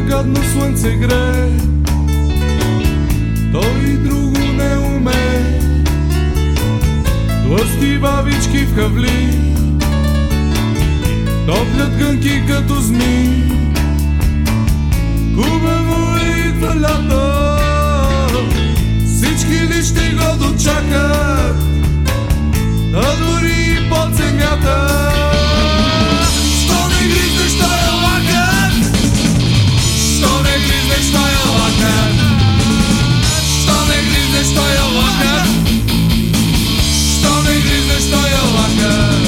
гадно слънце грее, той друго не умее. Тлъсти бабички в хавли топлят гънки като зми. Хубаво идва лято, всички ли ще го дочакат, а дори и под земята. Що не гризнеш тоя лакът? Що не гризнеш тоя лакът? Що не гризнеш тоя лакът? Що не гризнеш тоя лакът?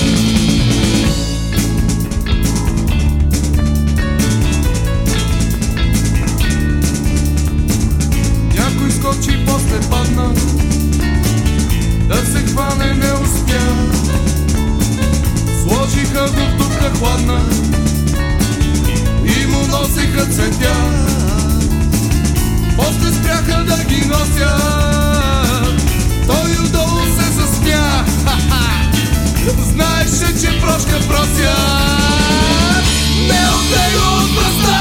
Някой скочи, после падна, да се хване не успя. Сложиха го в дупка хладна и му носиха цветя. После спряха да ги носят, той отдолу се засмя. Знаеше, че прошка прося, не от него от пръста,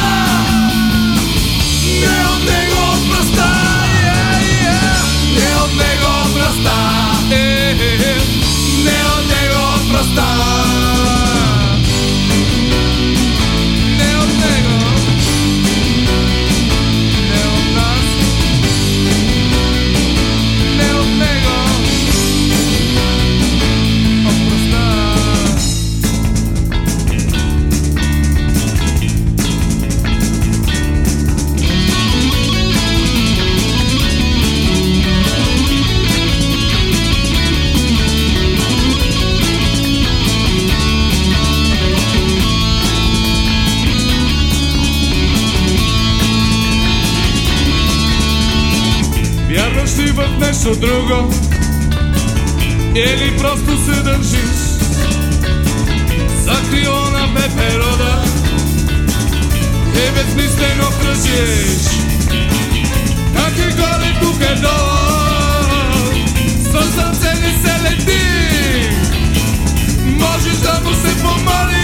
не от него от пръста, не от него от пръста, не от него от пръста. Вярваш ли в нещо друго или просто се държиш за крило на пеперода и безмислено кръжиш? Как е горе, тук е долу, със сърце не се лети, можеш да му се помолиш.